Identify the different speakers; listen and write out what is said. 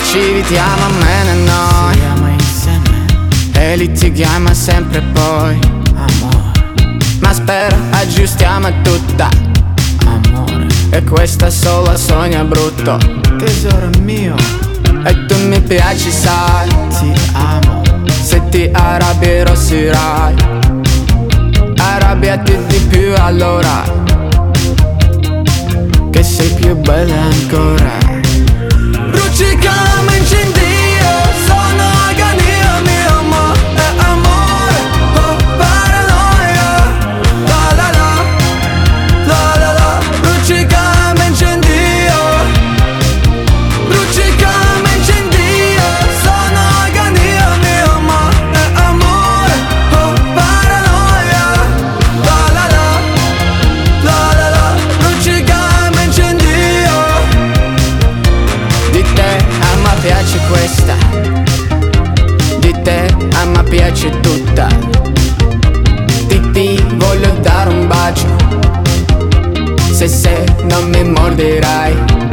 Speaker 1: ci evitiamo a me e noi.
Speaker 2: Siamo insieme,
Speaker 1: E litighiamo sempre poi.
Speaker 2: amore,
Speaker 1: Ma spera aggiustiamo tutta.
Speaker 2: amore,
Speaker 1: E questa sola sogna brutto.
Speaker 2: tesoro mio,
Speaker 1: E tu mi piaci sai.
Speaker 2: ti amo,
Speaker 1: Se ti arrabbi rossirai. Arrabbiati di più allora, che sei più bella ancora. Bruci come incendio, sono agonia, mio amore, amore, oh paranoia. La la la, la la la. Bruci come incendio, bruci come incendio, sono agonia, mio amore, amore, oh paranoia. La la la, la la la. Bruci come incendio. Di te a me piace questa, di te a me piace tutta. Ti voglio dare un bacio, se non mi morderai.